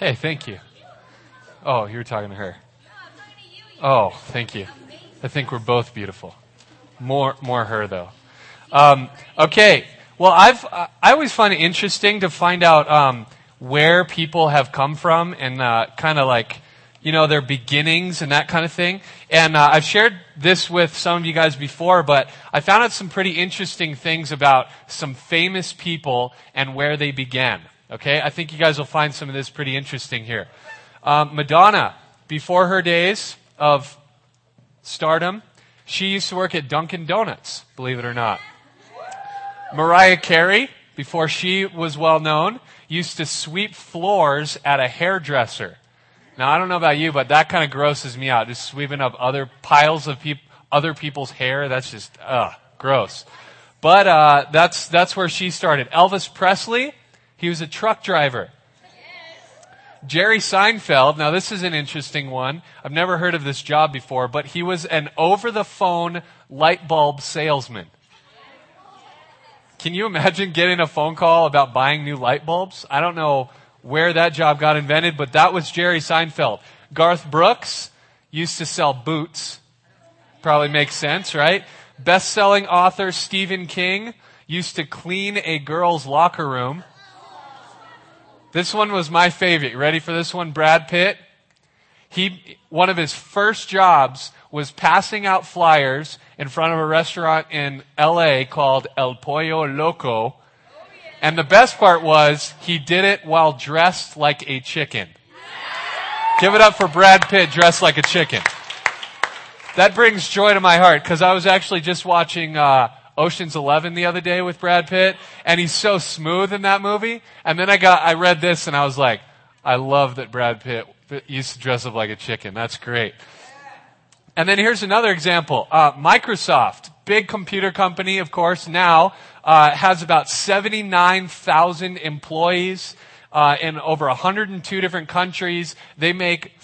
Hey, thank you. Oh, you were talking to her. Oh, thank you. I think we're both beautiful. More her though. Okay. Well, I always find it interesting to find out where people have come from and kind of like, their beginnings and that kind of thing. And I've shared this with some of you guys before, but I found out some pretty interesting things about some famous people and where they began. Okay? I think you guys will find some of this pretty interesting here. Madonna, before her days of stardom, she used to work at Dunkin' Donuts, believe it or not. Mariah Carey, before she was well known, used to sweep floors at a hairdresser. Now, I don't know about you, but that kind of grosses me out. Just sweeping up other piles of other people's hair. That's just, gross. But that's where she started. Elvis Presley, he was a truck driver. Jerry Seinfeld, now this is an interesting one. I've never heard of this job before, but he was an over-the-phone light bulb salesman. Can you imagine getting a phone call about buying new light bulbs? I don't know where that job got invented, but that was Jerry Seinfeld. Garth Brooks used to sell boots. Probably makes sense, right? Best-selling author Stephen King used to clean a girl's locker room. This one was my favorite. You ready for this one? Brad Pitt. One of his first jobs was passing out flyers in front of a restaurant in LA called El Pollo Loco. And the best part was he did it while dressed like a chicken. Give it up for Brad Pitt dressed like a chicken. That brings joy to my heart because I was actually just watching Ocean's 11 the other day with Brad Pitt, and he's so smooth in that movie. And then I read this and I was like, I love that Brad Pitt used to dress up like a chicken. That's great. And then here's another example. Microsoft, big computer company, of course, now has about 79,000 employees in over 102 different countries. They make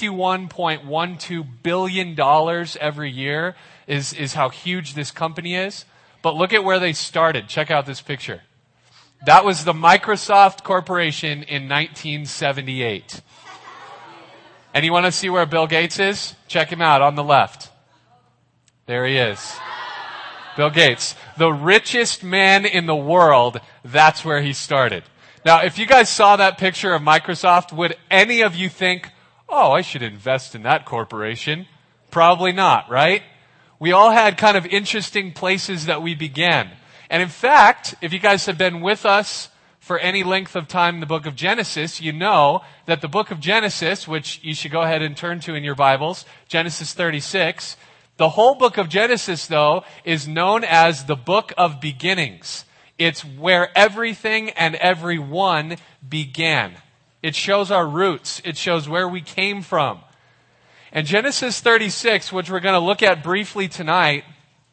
$51.12 billion every year is how huge this company is. But look at where they started. Check out this picture. That was the Microsoft Corporation in 1978. And you want to see where Bill Gates is? Check him out on the left. There he is. Bill Gates. The richest man in the world, that's where he started. Now, if you guys saw that picture of Microsoft, would any of you think, oh, I should invest in that corporation? Probably not, right? We all had kind of interesting places that we began. And in fact, if you guys have been with us for any length of time in the book of Genesis, you know that the book of Genesis, which you should go ahead and turn to in your Bibles, Genesis 36, the whole book of Genesis, though, is known as the book of beginnings. It's where everything and everyone began. It shows our roots. It shows where we came from. And Genesis 36, which we're going to look at briefly tonight,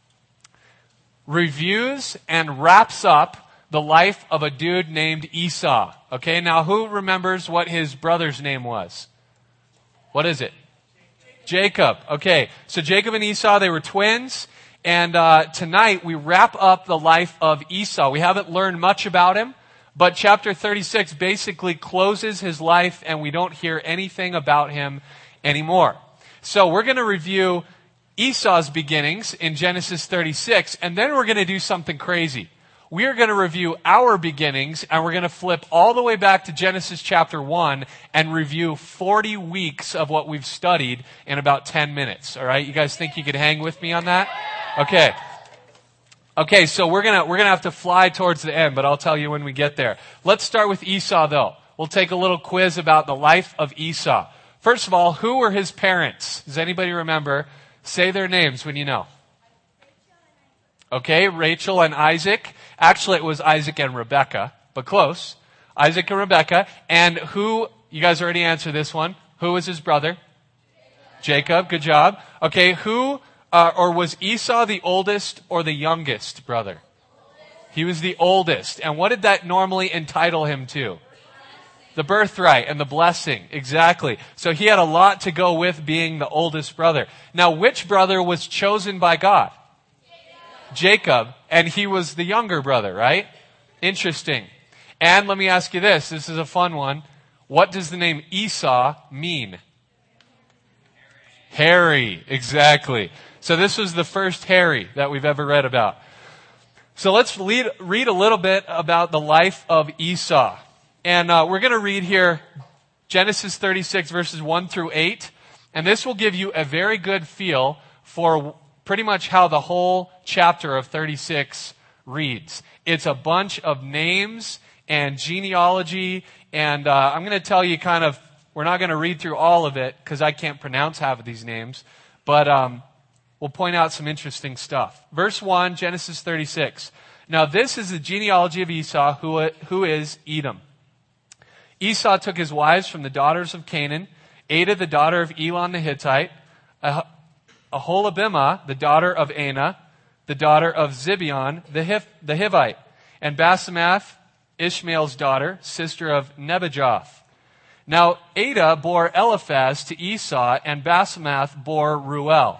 reviews and wraps up the life of a dude named Esau. Okay, now who remembers what his brother's name was? What is it? Jacob. Okay, so Jacob and Esau, they were twins. And tonight we wrap up the life of Esau. We haven't learned much about him, but chapter 36 basically closes his life and we don't hear anything about him anymore. So we're going to review Esau's beginnings in Genesis 36, and then we're going to do something crazy. We are going to review our beginnings, and we're going to flip all the way back to Genesis chapter 1 and review 40 weeks of what we've studied in about 10 minutes. All right? You guys think you could hang with me on that? Okay. Okay, so we're going to have to fly towards the end, but I'll tell you when we get there. Let's start with Esau, though. We'll take a little quiz about the life of Esau. First of all, who were his parents? Does anybody remember? Say their names when you know. Okay, Rachel and Isaac. Actually, it was Isaac and Rebekah, but close. Isaac and Rebekah. And who, you guys already answered this one. Who was his brother? Jacob. Good job. Okay, or was Esau the oldest or the youngest brother? He was the oldest. And what did that normally entitle him to? The birthright and the blessing. Exactly. So he had a lot to go with being the oldest brother. Now, which brother was chosen by God? Jacob. And he was the younger brother, right? Interesting. And let me ask you this. This is a fun one. What does the name Esau mean? Hairy, exactly. So this was the first hairy that we've ever read about. So let's read a little bit about the life of Esau. And we're going to read here Genesis 36 verses 1 through 8. And this will give you a very good feel for pretty much how the whole chapter of 36 reads. It's a bunch of names and genealogy. And I'm going to tell you kind of, we're not going to read through all of it because I can't pronounce half of these names. But we'll point out some interesting stuff. Verse 1, Genesis 36. Now this is the genealogy of Esau, who is Edom. Esau took his wives from the daughters of Canaan, Adah the daughter of Elon the Hittite, Aholibamah the daughter of Anah, the daughter of Zibeon the Hivite, and Basemath, Ishmael's daughter, sister of Nebajoth. Now Adah bore Eliphaz to Esau, and Basemath bore Ruel.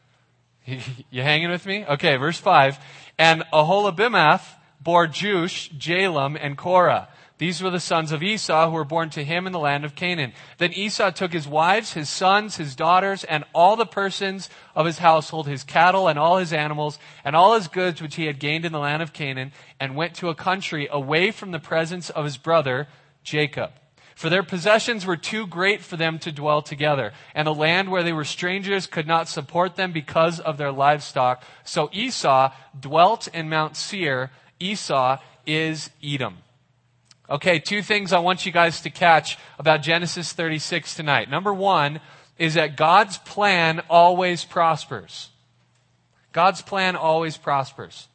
You hanging with me? Okay, verse 5. And Aholibamath bore Jush, Jalem, and Korah. These were the sons of Esau who were born to him in the land of Canaan. Then Esau took his wives, his sons, his daughters, and all the persons of his household, his cattle and all his animals, and all his goods which he had gained in the land of Canaan, and went to a country away from the presence of his brother Jacob. For their possessions were too great for them to dwell together, and the land where they were strangers could not support them because of their livestock. So Esau dwelt in Mount Seir. Esau is Edom. Okay, two things I want you guys to catch about Genesis 36 tonight. Number one is that God's plan always prospers. God's plan always prospers.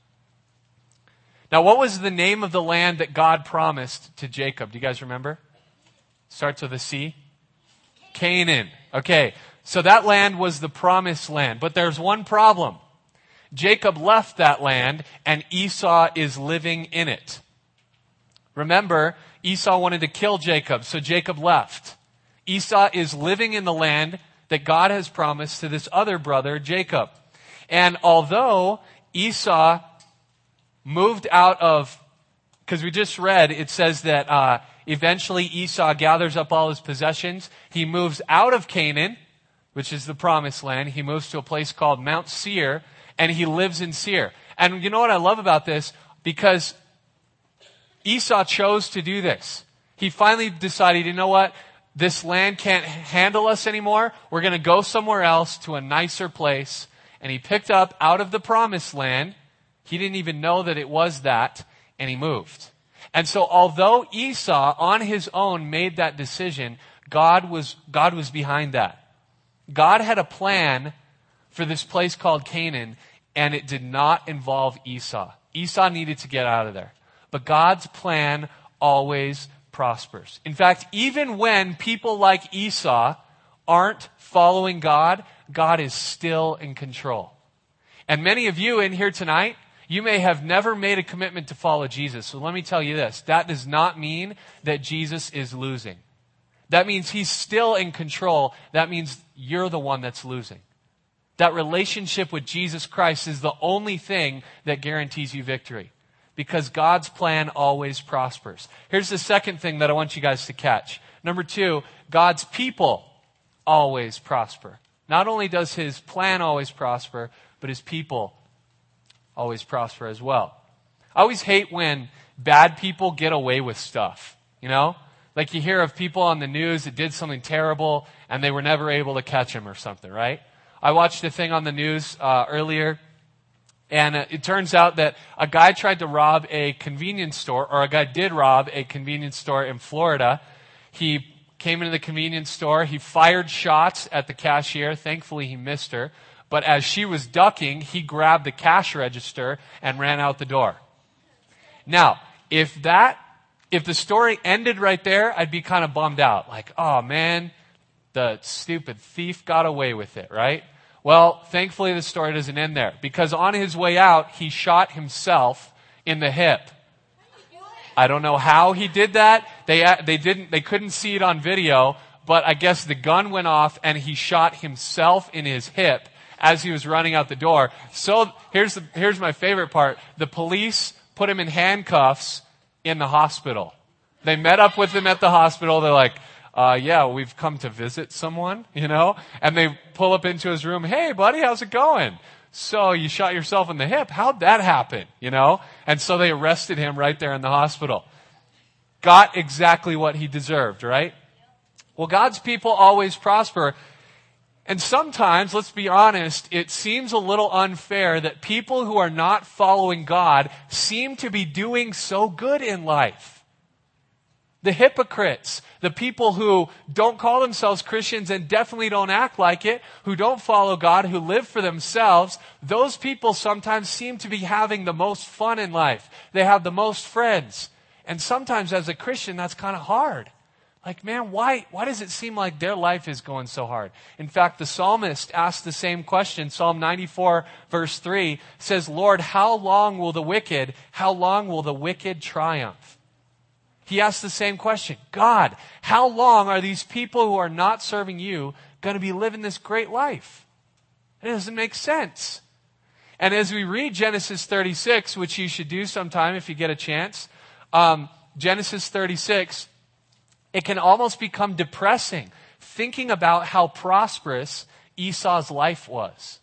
Now, what was the name of the land that God promised to Jacob? Do you guys remember? Starts with a C. Canaan. Okay, so that land was the promised land. But there's one problem. Jacob left that land and Esau is living in it. Remember, Esau wanted to kill Jacob, so Jacob left. Esau is living in the land that God has promised to this other brother, Jacob. And although Esau moved out of, because we just read, it says that eventually Esau gathers up all his possessions. He moves out of Canaan, which is the promised land. He moves to a place called Mount Seir, and he lives in Seir. And you know what I love about this? Because Esau chose to do this. He finally decided, you know what? This land can't handle us anymore. We're going to go somewhere else to a nicer place. And he picked up out of the promised land. He didn't even know that it was that. And he moved. And so although Esau on his own made that decision, God was behind that. God had a plan for this place called Canaan, and it did not involve Esau. Esau needed to get out of there. But God's plan always prospers. In fact, even when people like Esau aren't following God, God is still in control. And many of you in here tonight, you may have never made a commitment to follow Jesus. So let me tell you this. That does not mean that Jesus is losing. That means he's still in control. That means you're the one that's losing. That relationship with Jesus Christ is the only thing that guarantees you victory. Because God's plan always prospers. Here's the second thing that I want you guys to catch. Number two, God's people always prosper. Not only does his plan always prosper, but his people always prosper as well. I always hate when bad people get away with stuff, you know? Like you hear of people on the news that did something terrible and they were never able to catch them or something, right? I watched a thing on the news earlier. And it turns out that a guy tried to rob a convenience store, or a guy did rob a convenience store in Florida. He came into the convenience store. He fired shots at the cashier. Thankfully, he missed her. But as she was ducking, he grabbed the cash register and ran out the door. Now, if the story ended right there, I'd be kind of bummed out. Like, oh man, the stupid thief got away with it, right? Well, thankfully the story doesn't end there, because on his way out, he shot himself in the hip. I don't know how he did that. They couldn't see it on video, but I guess the gun went off and he shot himself in his hip as he was running out the door. So here's my favorite part. The police put him in handcuffs in the hospital. They met up with him at the hospital. They're like, yeah, we've come to visit someone, and they pull up into his room. Hey, buddy, how's it going? So you shot yourself in the hip. How'd that happen? And so they arrested him right there in the hospital. Got exactly what he deserved, right? Well, God's people always prosper. And sometimes, let's be honest, it seems a little unfair that people who are not following God seem to be doing so good in life. The hypocrites, the people who don't call themselves Christians and definitely don't act like it, who don't follow God, who live for themselves, those people sometimes seem to be having the most fun in life. They have the most friends. And sometimes as a Christian, that's kind of hard. Like, man, why does it seem like their life is going so hard? In fact, the psalmist asked the same question. Psalm 94 verse 3 says, Lord, how long will the wicked triumph? He asked the same question. God, how long are these people who are not serving you going to be living this great life? It doesn't make sense. And as we read Genesis 36, which you should do sometime if you get a chance, Genesis 36, it can almost become depressing thinking about how prosperous Esau's life was.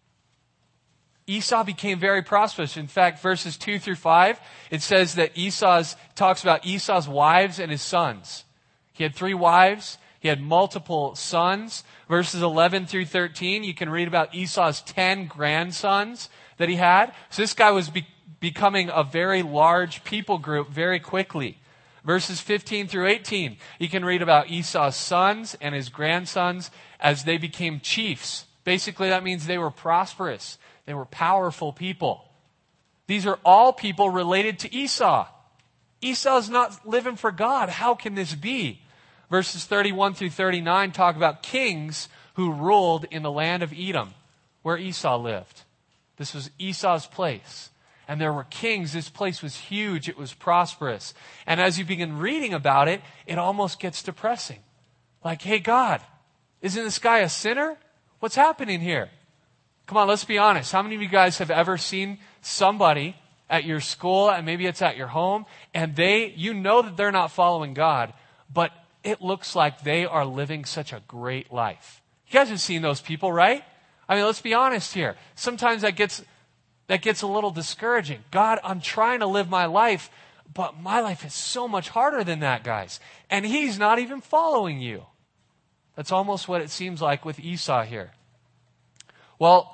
Esau became very prosperous. In fact, verses 2 through 5, it says that talks about Esau's wives and his sons. He had 3 wives. He had multiple sons. Verses 11 through 13, you can read about Esau's 10 grandsons that he had. So this guy was becoming a very large people group very quickly. Verses 15 through 18, you can read about Esau's sons and his grandsons as they became chiefs. Basically, that means they were prosperous. They were powerful people. These are all people related to Esau. Esau's not living for God. How can this be? Verses 31 through 39 talk about kings who ruled in the land of Edom, where Esau lived. This was Esau's place. And there were kings. This place was huge. It was prosperous. And as you begin reading about it, it almost gets depressing. Like, hey, God, isn't this guy a sinner? What's happening here? Come on, let's be honest. How many of you guys have ever seen somebody at your school, and maybe it's at your home, and you know that they're not following God, but it looks like they are living such a great life? You guys have seen those people, right? I mean, let's be honest here. Sometimes that gets a little discouraging. God, I'm trying to live my life, but my life is so much harder than that, guys. And he's not even following you. That's almost what it seems like with Esau here. Well,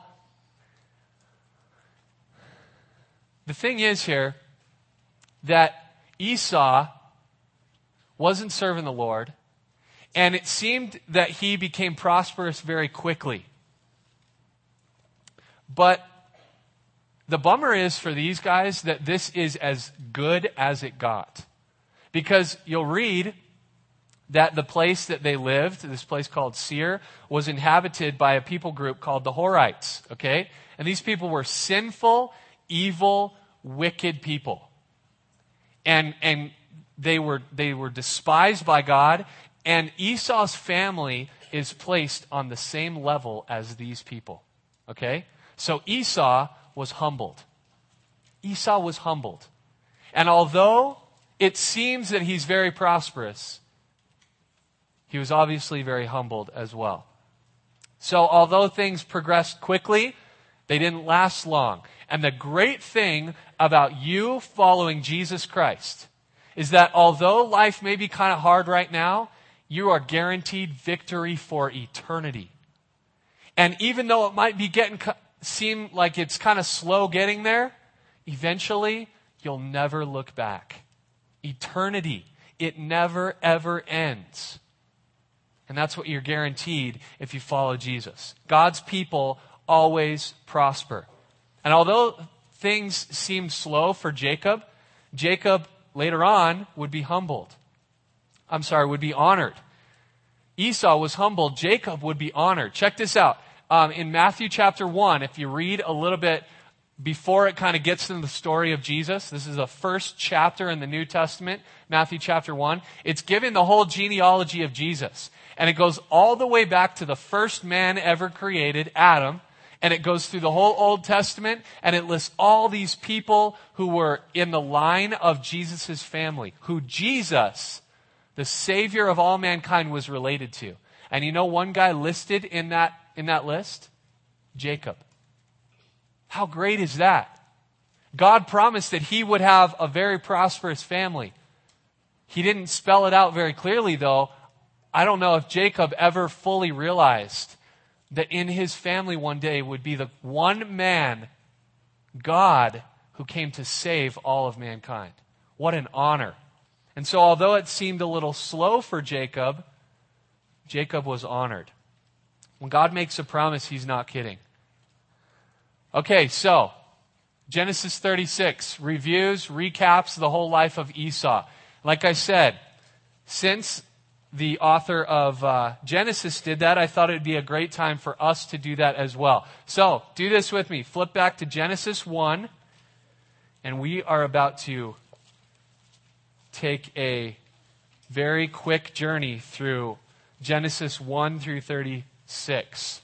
the thing is here that Esau wasn't serving the Lord, and it seemed that he became prosperous very quickly. But the bummer is for these guys that this is as good as it got. Because you'll read that the place that they lived, this place called Seir, was inhabited by a people group called the Horites, okay? And these people were sinful, evil, wicked people. And they were despised by God, and Esau's family is placed on the same level as these people, okay? So Esau was humbled. Esau was humbled. And although it seems that he's very prosperous, he was obviously very humbled as well. So although things progressed quickly, they didn't last long. And the great thing about you following Jesus Christ is that although life may be kind of hard right now, you are guaranteed victory for eternity. And even though it might be seem like it's kind of slow getting there, eventually you'll never look back. Eternity, it never ever ends. And that's what you're guaranteed if you follow Jesus. God's people always prosper. And although things seemed slow for Jacob later on would be honored. Esau was humbled. Jacob would be honored. Check this out. In Matthew chapter 1, if you read a little bit before it kind of gets into the story of Jesus, this is the first chapter in the New Testament, Matthew chapter 1. It's giving the whole genealogy of Jesus. And it goes all the way back to the first man ever created, Adam. And it goes through the whole Old Testament, and it lists all these people who were in the line of Jesus' family, who Jesus, the Savior of all mankind, was related to. And you know one guy listed in that list? Jacob. How great is that? God promised that he would have a very prosperous family. He didn't spell it out very clearly, though. I don't know if Jacob ever fully realized that in his family one day would be the one man, God, who came to save all of mankind. What an honor. And so although it seemed a little slow for Jacob, Jacob was honored. When God makes a promise, he's not kidding. Okay, so Genesis 36 reviews, recaps the whole life of Esau. Like I said, since the author of Genesis did that, I thought it would be a great time for us to do that as well. So, do this with me. Flip back to Genesis 1, and we are about to take a very quick journey through Genesis 1 through 36.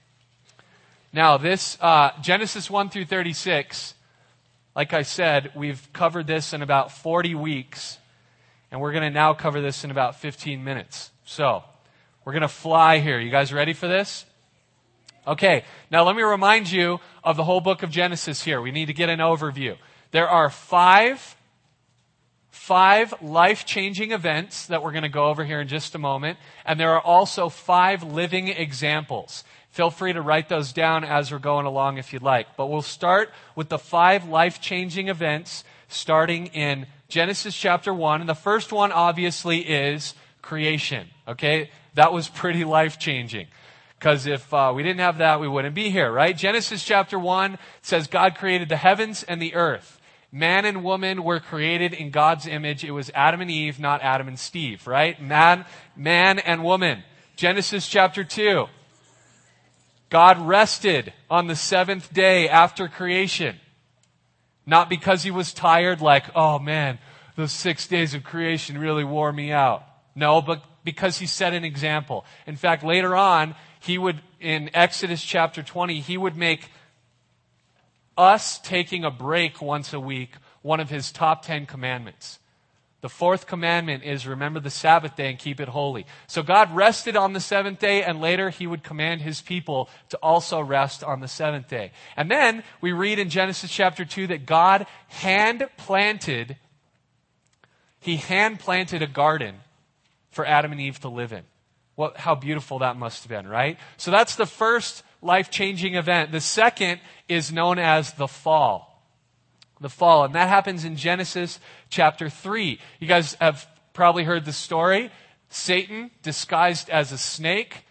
Now, this Genesis 1 through 36, like I said, we've covered this in about 40 weeks. And we're going to now cover this in about 15 minutes. So, we're going to fly here. You guys ready for this? Okay, now let me remind you of the whole book of Genesis here. We need to get an overview. There are five life-changing events that we're going to go over here in just a moment. And there are also 5 living examples. Feel free to write those down as we're going along if you'd like. But we'll start with the 5 life-changing events starting in Genesis chapter 1, and the first one obviously is creation, okay? That was pretty life-changing, because if we didn't have that, we wouldn't be here, right? Genesis chapter 1 says God created the heavens and the earth. Man and woman were created in God's image. It was Adam and Eve, not Adam and Steve, right? Man and woman. Genesis chapter 2. God rested on the 7th day after creation. Not because he was tired, like, oh man, those 6 days of creation really wore me out. No, but because he set an example. In fact, later on, he would, in Exodus chapter 20, he would make us taking a break once a week one of his top 10 commandments. The 4th commandment is remember the Sabbath day and keep it holy. So God rested on the 7th day, and later he would command his people to also rest on the 7th day. And then we read in Genesis chapter 2 that God hand-planted a garden for Adam and Eve to live in. Well, how beautiful that must have been, right? So that's the first life-changing event. The second is known as the fall. The fall. And that happens in Genesis chapter 3. You guys have probably heard the story. Satan, disguised as a snake,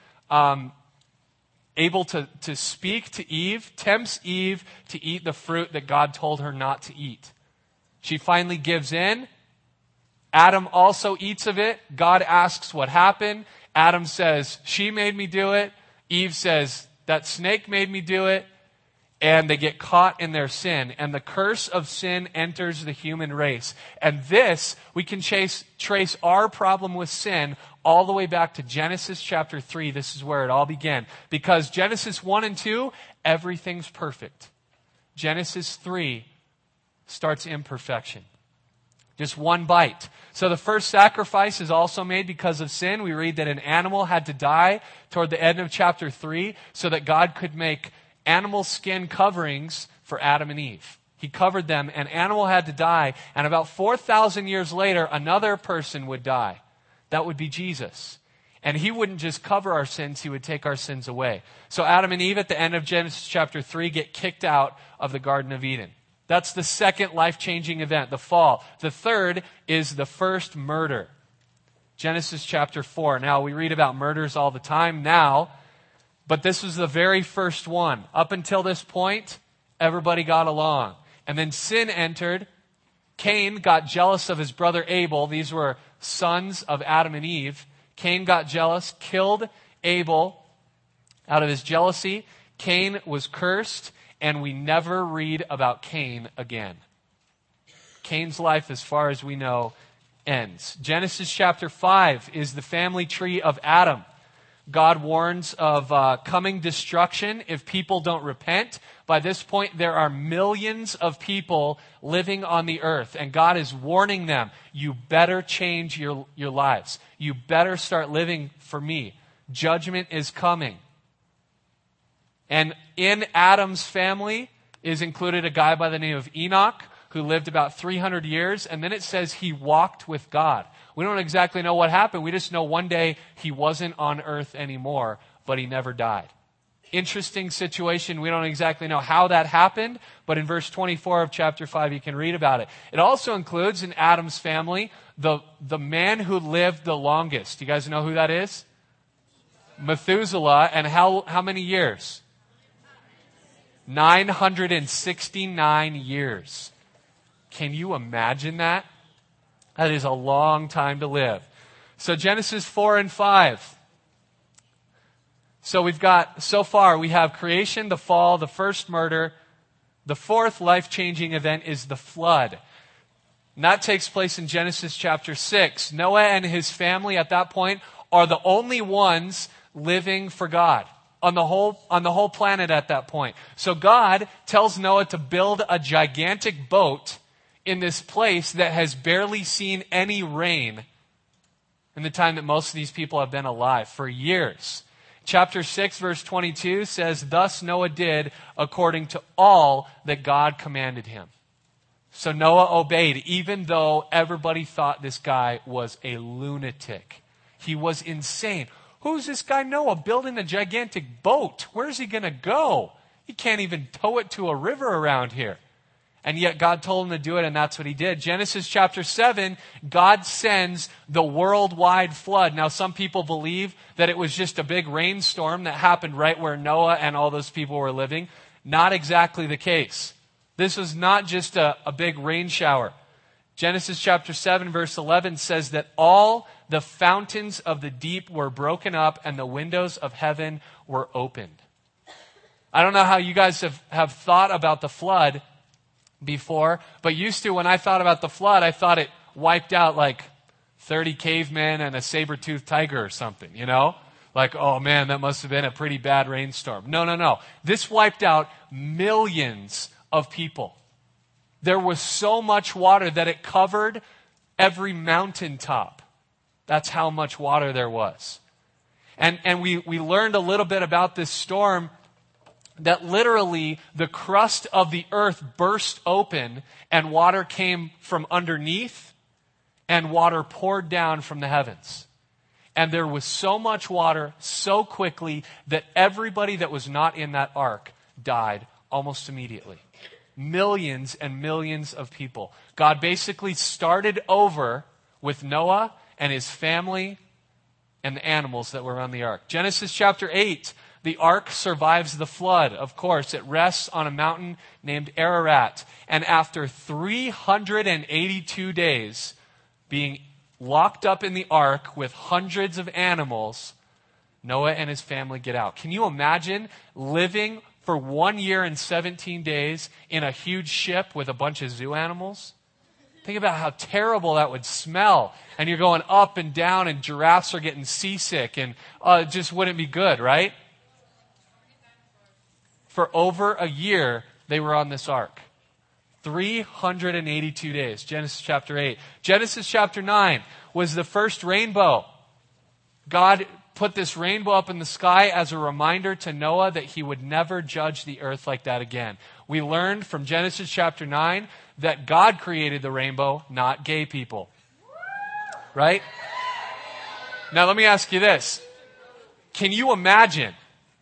able to speak to Eve, tempts Eve to eat the fruit that God told her not to eat. She finally gives in. Adam also eats of it. God asks what happened. Adam says, she made me do it. Eve says, that snake made me do it. And they get caught in their sin. And the curse of sin enters the human race. And this, we can trace our problem with sin all the way back to Genesis chapter 3. This is where it all began. Because Genesis 1 and 2, everything's perfect. Genesis 3 starts imperfection. Just one bite. So the first sacrifice is also made because of sin. We read that an animal had to die toward the end of chapter 3 so that God could make animal skin coverings for Adam and Eve. He covered them. An animal had to die. And about 4,000 years later, another person would die. That would be Jesus. And he wouldn't just cover our sins, he would take our sins away. So Adam and Eve at the end of Genesis chapter 3 get kicked out of the Garden of Eden. That's the second life-changing event, the fall. The third is the first murder. Genesis chapter 4. Now, we read about murders all the time now, but this was the very first one. Up until this point, everybody got along. And then sin entered. Cain got jealous of his brother Abel. These were sons of Adam and Eve. Cain got jealous, killed Abel out of his jealousy. Cain was cursed, and we never read about Cain again. Cain's life, as far as we know, ends. Genesis chapter 5 is the family tree of Adam. God warns of coming destruction if people don't repent. By this point, there are millions of people living on the earth, and God is warning them, you better change your lives. You better start living for me. Judgment is coming. And in Adam's family is included a guy by the name of Enoch, who lived about 300 years, and then it says he walked with God. We don't exactly know what happened. We just know one day he wasn't on earth anymore, but he never died. Interesting situation. We don't exactly know how that happened, but in verse 24 of chapter 5, you can read about it. It also includes in Adam's family the man who lived the longest. You guys know who that is? Methuselah. And how many years? 969 years. Can you imagine that? That is a long time to live. So Genesis 4 and 5. So we have creation, the fall, the first murder. The fourth life-changing event is the flood. And that takes place in Genesis chapter 6. Noah and his family at that point are the only ones living for God on the whole planet at that point. So God tells Noah to build a gigantic boat in this place that has barely seen any rain in the time that most of these people have been alive, for years. Chapter 6, verse 22 says, thus Noah did according to all that God commanded him. So Noah obeyed, even though everybody thought this guy was a lunatic. He was insane. Who's this guy Noah building a gigantic boat? Where's he going to go? He can't even tow it to a river around here. And yet God told him to do it, and that's what he did. Genesis chapter 7, God sends the worldwide flood. Now, some people believe that it was just a big rainstorm that happened right where Noah and all those people were living. Not exactly the case. This was not just a big rain shower. Genesis chapter 7, verse 11 says that all the fountains of the deep were broken up and the windows of heaven were opened. I don't know how you guys have thought about the flood before, but used to, when I thought about the flood, I thought it wiped out like 30 cavemen and a saber-toothed tiger or something, you know? Like, oh man, that must have been a pretty bad rainstorm. No. This wiped out millions of people. There was so much water that it covered every mountaintop. That's how much water there was. And we learned a little bit about this storm, that literally the crust of the earth burst open and water came from underneath and water poured down from the heavens. And there was so much water so quickly that everybody that was not in that ark died almost immediately. Millions and millions of people. God basically started over with Noah and his family and the animals that were on the ark. Genesis chapter 8. The ark survives the flood. Of course, it rests on a mountain named Ararat. And after 382 days being locked up in the ark with hundreds of animals, Noah and his family get out. Can you imagine living for 1 year and 17 days in a huge ship with a bunch of zoo animals? Think about how terrible that would smell. And you're going up and down and giraffes are getting seasick and it just wouldn't be good, right? For over a year, they were on this ark. 382 days. Genesis chapter 8. Genesis chapter 9 was the first rainbow. God put this rainbow up in the sky as a reminder to Noah that he would never judge the earth like that again. We learned from Genesis chapter 9 that God created the rainbow, not gay people. Right? Now let me ask you this. Can you imagine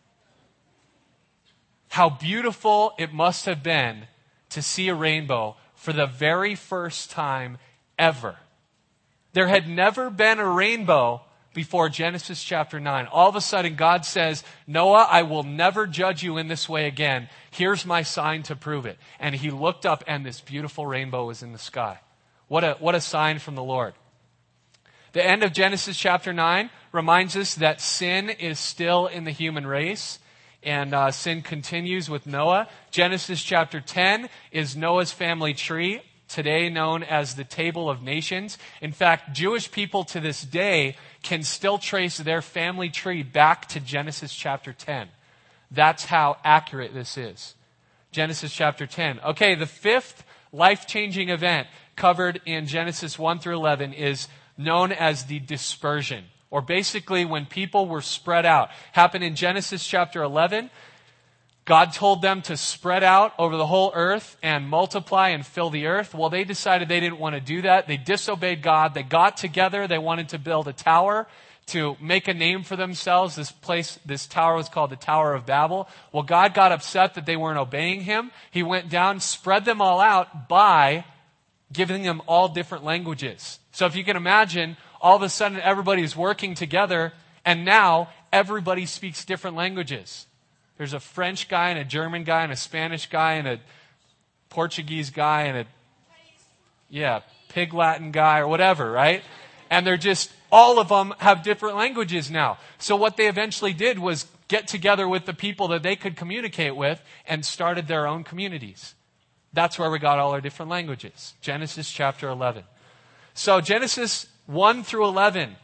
how beautiful it must have been to see a rainbow for the very first time ever? There had never been a rainbow before Genesis chapter 9. All of a sudden, God says, Noah, I will never judge you in this way again. Here's my sign to prove it. And he looked up and this beautiful rainbow was in the sky. What a sign from the Lord. The end of Genesis chapter 9 reminds us that sin is still in the human race. And sin continues with Noah. Genesis chapter 10 is Noah's family tree, today known as the Table of Nations. In fact, Jewish people to this day can still trace their family tree back to Genesis chapter 10. That's how accurate this is. Genesis chapter 10. Okay, the fifth life-changing event covered in Genesis 1 through 11 is known as the dispersion, or basically when people were spread out. Happened in Genesis chapter 11. God told them to spread out over the whole earth and multiply and fill the earth. Well, they decided they didn't want to do that. They disobeyed God. They got together. They wanted to build a tower to make a name for themselves. This tower was called the Tower of Babel. Well, God got upset that they weren't obeying him. He went down, spread them all out by giving them all different languages. So if you can imagine, all of a sudden everybody's working together, and now everybody speaks different languages. There's a French guy and a German guy and a Spanish guy and a Portuguese guy and Pig Latin guy or whatever, right? And they're just, all of them have different languages now. So what they eventually did was get together with the people that they could communicate with and started their own communities. That's where we got all our different languages. Genesis chapter 11. So Genesis 1 through 11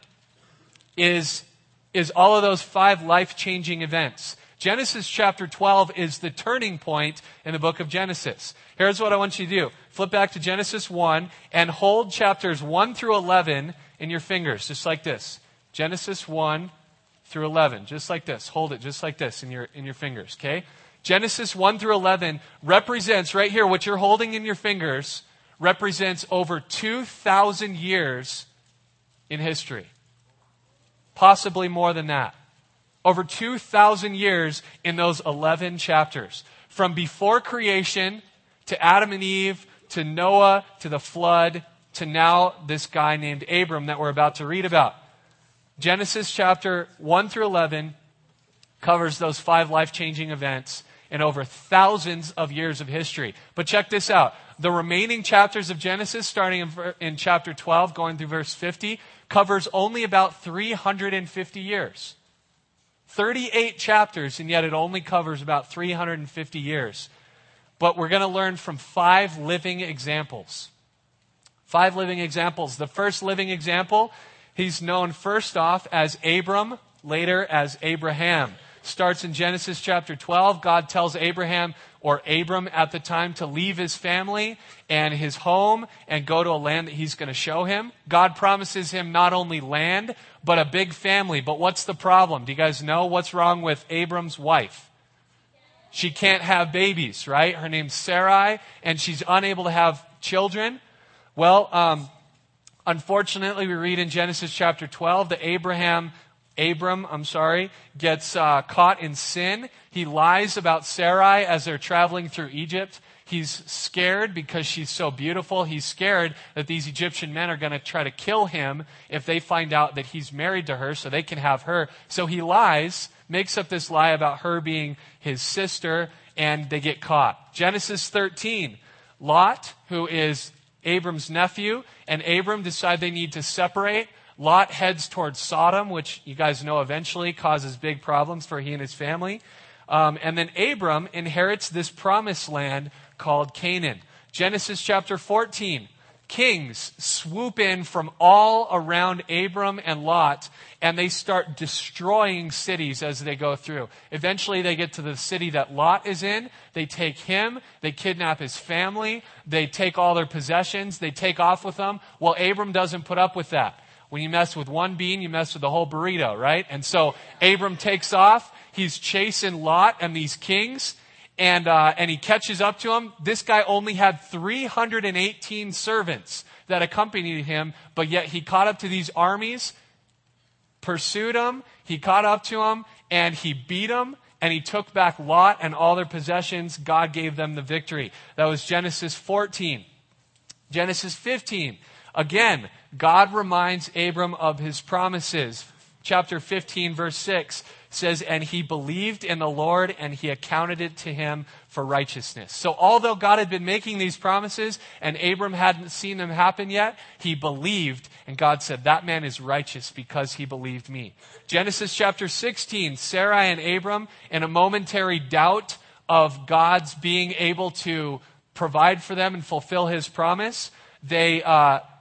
is all of those 5 life-changing events. Genesis chapter 12 is the turning point in the book of Genesis. Here's what I want you to do. Flip back to Genesis 1 and hold chapters 1 through 11 in your fingers, just like this. Genesis 1 through 11, just like this. Hold it just like this in your fingers, okay? Genesis 1 through 11 represents, right here, what you're holding in your fingers, represents over 2,000 years in history. Possibly more than that. Over 2,000 years in those 11 chapters. From before creation to Adam and Eve to Noah to the flood to now this guy named Abram that we're about to read about. Genesis chapter 1 through 11 covers those 5 life-changing events in over thousands of years of history. But check this out. The remaining chapters of Genesis, starting in chapter 12, going through verse 50, covers only about 350 years. 38 chapters, and yet it only covers about 350 years. But we're going to learn from 5 living examples. 5 living examples. The first living example, he's known first off as Abram, later as Abraham. Starts in Genesis chapter 12. God tells Abraham, or Abram at the time, to leave his family and his home and go to a land that he's going to show him. God promises him not only land, but a big family. But what's the problem? Do you guys know what's wrong with Abram's wife? She can't have babies, right? Her name's Sarai, and she's unable to have children. Well, unfortunately, we read in Genesis chapter 12 that Abram gets caught in sin. He lies about Sarai as they're traveling through Egypt. He's scared because she's so beautiful. He's scared that these Egyptian men are going to try to kill him if they find out that he's married to her so they can have her. So he lies, makes up this lie about her being his sister, and they get caught. Genesis 13, Lot, who is Abram's nephew, and Abram decide they need to separate. Lot heads towards Sodom, which you guys know eventually causes big problems for he and his family. And then Abram inherits this promised land called Canaan. Genesis chapter 14. Kings swoop in from all around Abram and Lot, and they start destroying cities as they go through. Eventually they get to the city that Lot is in. They take him. They kidnap his family. They take all their possessions. They take off with them. Well, Abram doesn't put up with that. When you mess with one bean, you mess with the whole burrito, right? And so Abram takes off. He's chasing Lot and these kings, and he catches up to him. This guy only had 318 servants that accompanied him, but yet he caught up to these armies, pursued them, he caught up to them, and he beat them, and he took back Lot and all their possessions. God gave them the victory. That was Genesis 14. Genesis 15. Again, God reminds Abram of his promises. Chapter 15, verse 6 says, and he believed in the Lord, and he accounted it to him for righteousness. So although God had been making these promises, and Abram hadn't seen them happen yet, he believed, and God said, that man is righteous because he believed me. Genesis chapter 16, Sarai and Abram, in a momentary doubt of God's being able to provide for them and fulfill his promise, they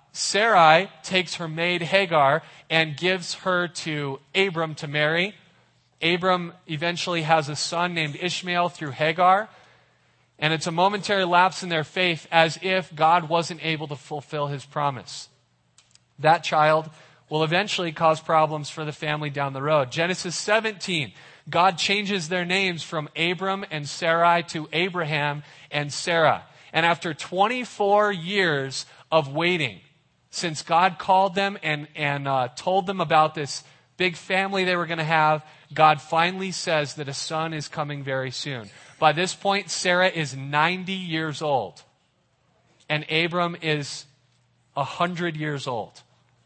Sarai takes her maid Hagar and gives her to Abram to marry. Abram eventually has a son named Ishmael through Hagar. And it's a momentary lapse in their faith, as if God wasn't able to fulfill his promise. That child will eventually cause problems for the family down the road. Genesis 17, God changes their names from Abram and Sarai to Abraham and Sarah. And after 24 years of waiting, since God called them and told them about this big family they were going to have, God finally says that a son is coming very soon. By this point, Sarah is 90 years old, and Abram is 100 years old.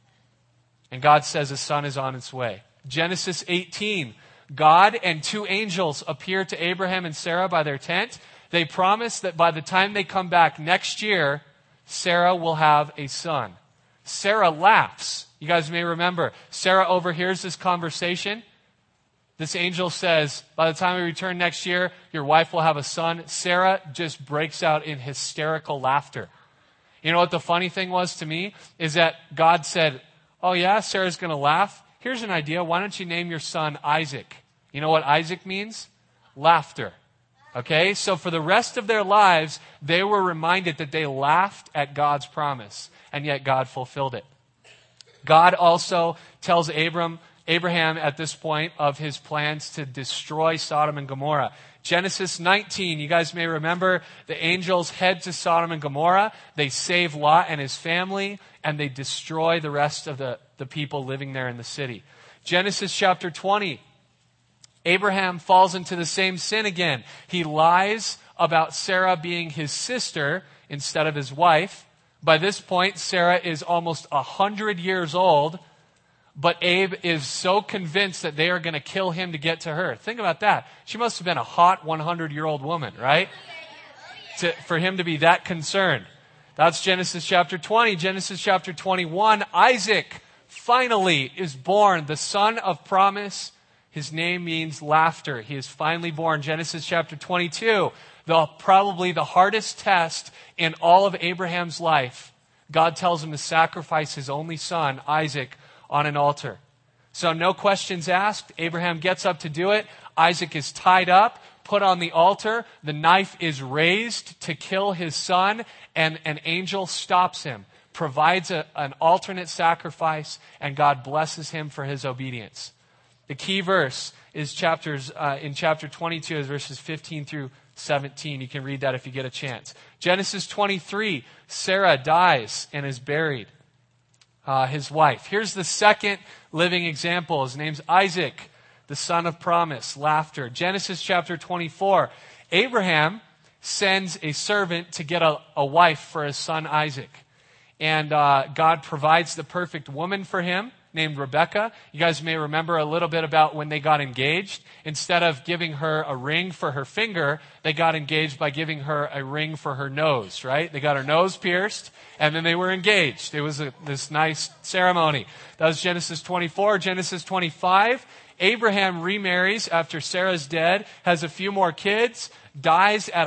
And God says a son is on its way. Genesis 18, God and two angels appear to Abraham and Sarah by their tent. They promise that by the time they come back next year, Sarah will have a son. Sarah laughs. You guys may remember, Sarah overhears this conversation. This angel says, by the time we return next year, your wife will have a son. Sarah just breaks out in hysterical laughter. You know what the funny thing was to me? Is that God said, oh yeah, Sarah's going to laugh. Here's an idea. Why don't you name your son Isaac? You know what Isaac means? Laughter. Okay, so for the rest of their lives, they were reminded that they laughed at God's promise, and yet God fulfilled it. God also tells Abraham at this point of his plans to destroy Sodom and Gomorrah. Genesis 19, you guys may remember, the angels head to Sodom and Gomorrah. They save Lot and his family, and they destroy the rest of the people living there in the city. Genesis chapter 20, Abraham falls into the same sin again. He lies about Sarah being his sister instead of his wife. By this point, Sarah is almost 100 years old, but Abe is so convinced that they are going to kill him to get to her. Think about that. She must have been a hot 100-year-old woman, right? For him to be that concerned. That's Genesis chapter 20. Genesis chapter 21, Isaac finally is born, the son of promise. His name means laughter. He is finally born. Genesis chapter 22, probably the hardest test in all of Abraham's life. God tells him to sacrifice his only son, Isaac, on an altar. So no questions asked. Abraham gets up to do it. Isaac is tied up, put on the altar. The knife is raised to kill his son, and an angel stops him, provides an alternate sacrifice, and God blesses him for his obedience. The key verse is in chapter 22 is verses 15 through 17. You can read that if you get a chance. Genesis 23, Sarah dies and is buried. His wife. Here's the second living example. His name's Isaac, the son of promise, laughter. Genesis chapter 24, Abraham sends a servant to get a wife for his son Isaac. And God provides the perfect woman for him, named Rebekah. You guys may remember a little bit about when they got engaged. Instead of giving her a ring for her finger, they got engaged by giving her a ring for her nose, right? They got her nose pierced, and then they were engaged. It was this nice ceremony. That was Genesis 24. Genesis 25, Abraham remarries after Sarah's dead, has a few more kids, dies at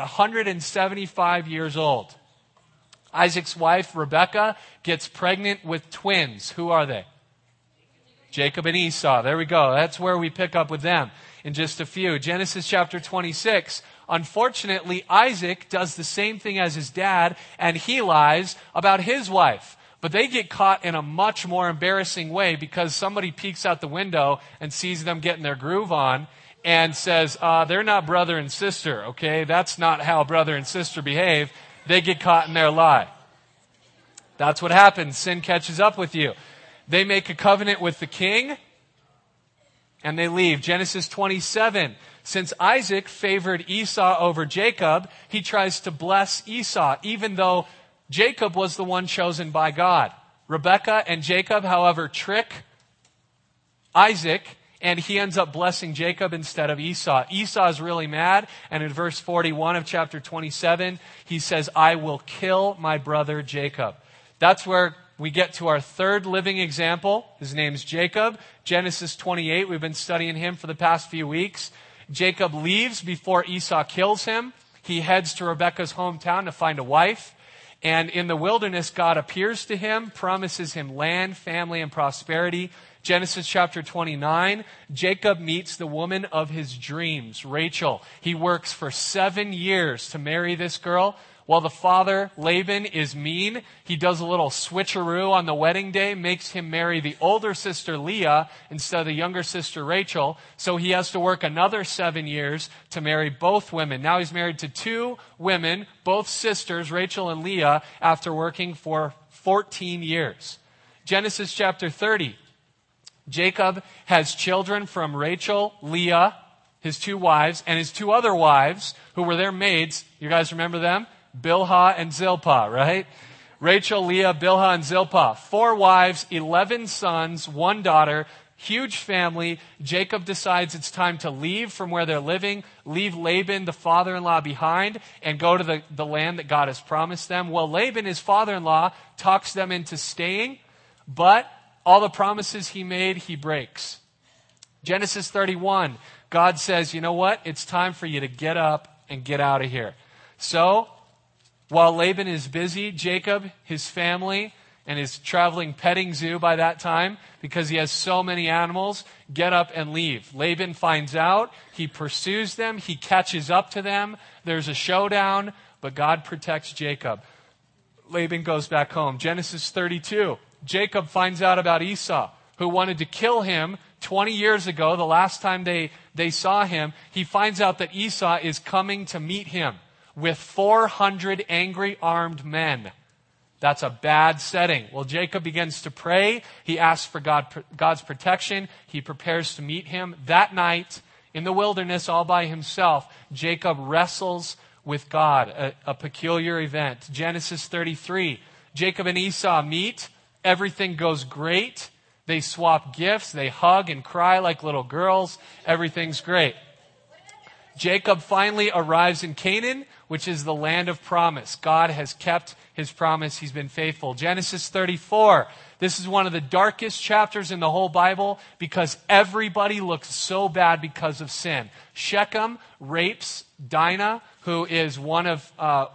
175 years old. Isaac's wife, Rebekah, gets pregnant with twins. Who are they? Jacob and Esau. There we go. That's where we pick up with them in just a few. Genesis chapter 26. Unfortunately, Isaac does the same thing as his dad, and he lies about his wife. But they get caught in a much more embarrassing way because somebody peeks out the window and sees them getting their groove on and says, they're not brother and sister, okay? That's not how brother and sister behave. They get caught in their lie. That's what happens. Sin catches up with you. They make a covenant with the king, and they leave. Genesis 27. Since Isaac favored Esau over Jacob, he tries to bless Esau, even though Jacob was the one chosen by God. Rebekah and Jacob, however, trick Isaac, and he ends up blessing Jacob instead of Esau. Esau is really mad, and in verse 41 of chapter 27, he says, I will kill my brother Jacob. That's where we get to our third living example. His name's Jacob. Genesis 28. We've been studying him for the past few weeks. Jacob leaves before Esau kills him. He heads to Rebekah's hometown to find a wife. And in the wilderness, God appears to him, promises him land, family, and prosperity. Genesis chapter 29, Jacob meets the woman of his dreams, Rachel. He works for 7 years to marry this girl. While the father, Laban, is mean, he does a little switcheroo on the wedding day, makes him marry the older sister Leah instead of the younger sister Rachel. So he has to work another 7 years to marry both women. Now he's married to 2 women, both sisters, Rachel and Leah, after working for 14 years. Genesis chapter 30. Jacob has children from Rachel, Leah, his 2 wives, and his 2 other wives, who were their maids. You guys remember them? Bilhah and Zilpah, right? Rachel, Leah, Bilhah, and Zilpah. 4 wives, 11 sons, 1 daughter, huge family. Jacob decides it's time to leave from where they're living, leave Laban, the father-in-law, behind, and go to the land that God has promised them. Well, Laban, his father-in-law, talks them into staying, but all the promises he made, he breaks. Genesis 31, God says, you know what? It's time for you to get up and get out of here. So, while Laban is busy, Jacob, his family, and his traveling petting zoo by that time, because he has so many animals, get up and leave. Laban finds out, he pursues them, he catches up to them, there's a showdown, but God protects Jacob. Laban goes back home. Genesis 32, Jacob finds out about Esau, who wanted to kill him 20 years ago, the last time they saw him. He finds out that Esau is coming to meet him with 400 angry armed men. That's a bad setting. Well, Jacob begins to pray. He asks for God's protection. He prepares to meet him. That night, in the wilderness, all by himself, Jacob wrestles with God, a peculiar event. Genesis 33, Jacob and Esau meet. Everything goes great. They swap gifts. They hug and cry like little girls. Everything's great. Jacob finally arrives in Canaan, which is the land of promise. God has kept his promise. He's been faithful. Genesis 34. This is one of the darkest chapters in the whole Bible because everybody looks so bad because of sin. Shechem rapes Dinah, who is one of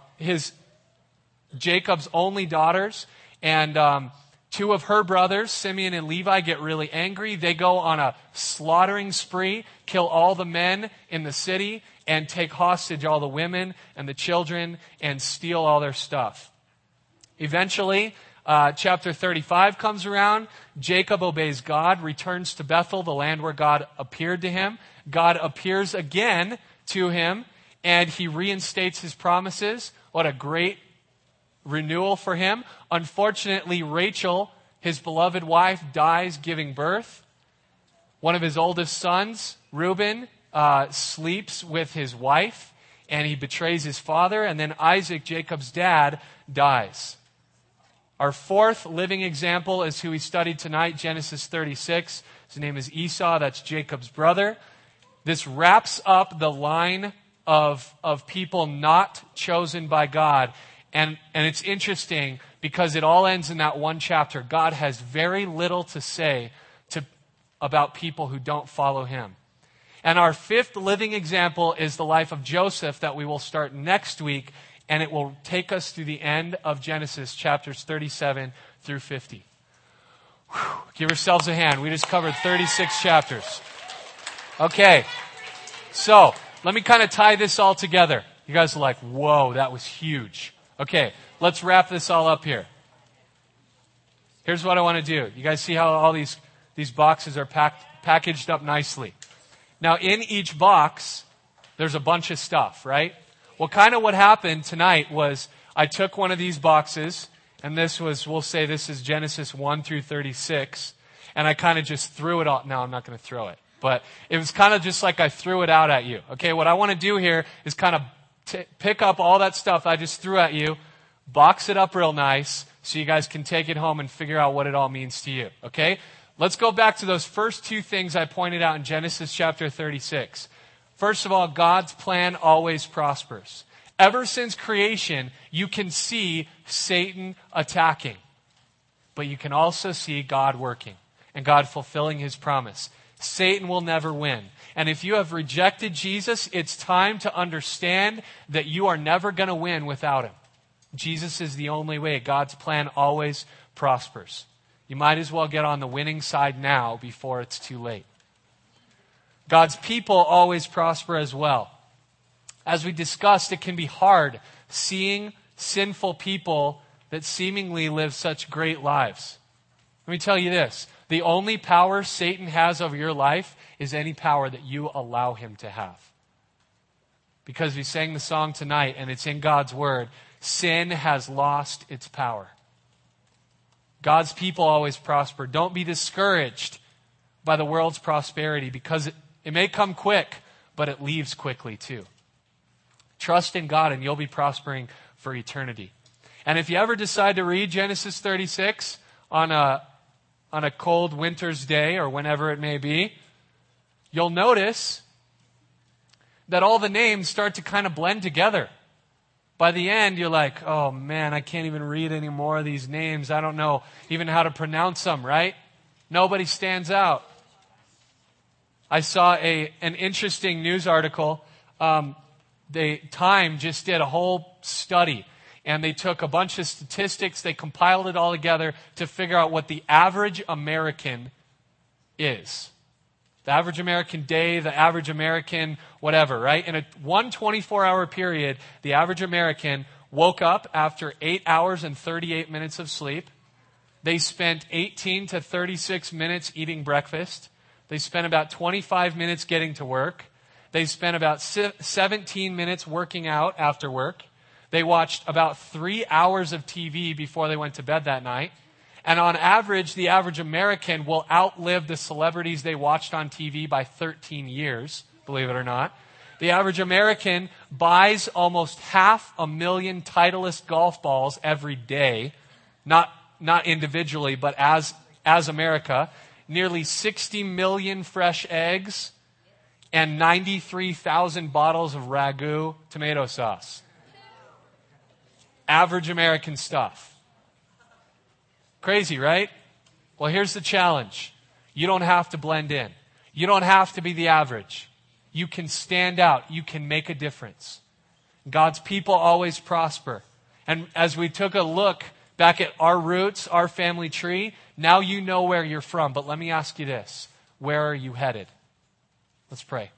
Jacob's only daughters. And 2 of her brothers, Simeon and Levi, get really angry. They go on a slaughtering spree, kill all the men in the city, and take hostage all the women and the children and steal all their stuff. Eventually, chapter 35 comes around. Jacob obeys God, returns to Bethel, the land where God appeared to him. God appears again to him, and he reinstates his promises. What a great renewal for him. Unfortunately, Rachel, his beloved wife, dies giving birth. One of his oldest sons, Reuben, sleeps with his wife, and he betrays his father. And then Isaac, Jacob's dad, dies. Our 4th living example is who we studied tonight, Genesis 36. His name is Esau. That's Jacob's brother. This wraps up the line of people not chosen by God. And it's interesting because it all ends in that one chapter. God has very little to say about people who don't follow him. And our 5th living example is the life of Joseph that we will start next week. And it will take us through the end of Genesis chapters 37 through 50. Whew. Give yourselves a hand. We just covered 36 chapters. Okay. So let me kind of tie this all together. You guys are like, whoa, that was huge. Okay, let's wrap this all up here. Here's what I want to do. You guys see how all these boxes are packaged up nicely. Now, in each box, there's a bunch of stuff, right? Well, kind of what happened tonight was I took one of these boxes, and we'll say this is Genesis 1 through 36, and I kind of just threw it all. No, I'm not going to throw it. But it was kind of just like I threw it out at you. Okay, what I want to do here is kind of pick up all that stuff I just threw at you, box it up real nice so you guys can take it home and figure out what it all means to you. Okay? Let's go back to those first 2 things I pointed out in Genesis chapter 36. First of all, God's plan always prospers. Ever since creation, you can see Satan attacking. But you can also see God working and God fulfilling his promise. Satan will never win. And if you have rejected Jesus, it's time to understand that you are never going to win without him. Jesus is the only way. God's plan always prospers. You might as well get on the winning side now before it's too late. God's people always prosper as well. As we discussed, it can be hard seeing sinful people that seemingly live such great lives. Let me tell you this. The only power Satan has over your life is any power that you allow him to have. Because we sang the song tonight, and it's in God's word, sin has lost its power. God's people always prosper. Don't be discouraged by the world's prosperity, because it may come quick, but it leaves quickly too. Trust in God and you'll be prospering for eternity. And if you ever decide to read Genesis 36 on a cold winter's day or whenever it may be, you'll notice that all the names start to kind of blend together. By the end, you're like, oh man, I can't even read any more of these names. I don't know even how to pronounce them, right? Nobody stands out. I saw an interesting news article. Time just did a whole study, and they took a bunch of statistics, they compiled it all together to figure out what the average American is. The average American day, the average American whatever, right? In a 24-hour period, the average American woke up after 8 hours and 38 minutes of sleep. They spent 18 to 36 minutes eating breakfast. They spent about 25 minutes getting to work. They spent about 17 minutes working out after work. They watched about 3 hours of TV before they went to bed that night. And on average, the average American will outlive the celebrities they watched on TV by 13 years, believe it or not. The average American buys almost 500,000 Titleist golf balls every day, not individually, but as America. Nearly 60 million fresh eggs and 93,000 bottles of Ragu tomato sauce. Average American stuff. Crazy, right? Well, here's the challenge. You don't have to blend in. You don't have to be the average. You can stand out. You can make a difference. God's people always prosper. And as we took a look back at our roots, our family tree, now you know where you're from. But let me ask you this. Where are you headed? Let's pray.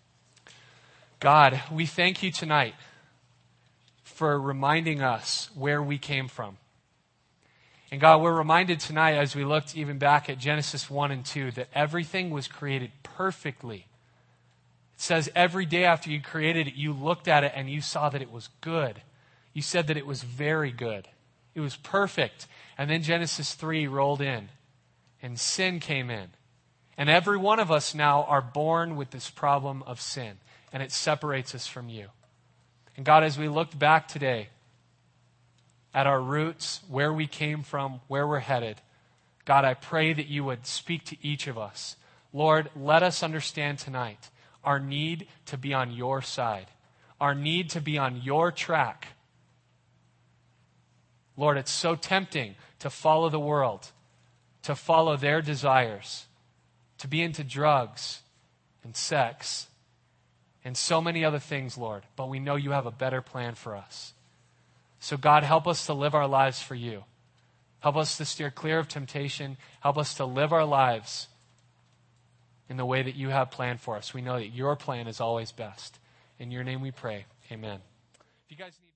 God, we thank you tonight for reminding us where we came from. And God, we're reminded tonight as we looked even back at Genesis 1 and 2 that everything was created perfectly. It says every day after you created it, you looked at it and you saw that it was good. You said that it was very good. It was perfect. And then Genesis 3 rolled in and sin came in. And every one of us now are born with this problem of sin, and it separates us from you. And God, as we looked back today at our roots, where we came from, where we're headed, God, I pray that you would speak to each of us. Lord, let us understand tonight our need to be on your side, our need to be on your track. Lord, it's so tempting to follow the world, to follow their desires, to be into drugs and sex and so many other things, Lord. But we know you have a better plan for us. So God, help us to live our lives for you. Help us to steer clear of temptation. Help us to live our lives in the way that you have planned for us. We know that your plan is always best. In your name we pray. Amen. If you guys need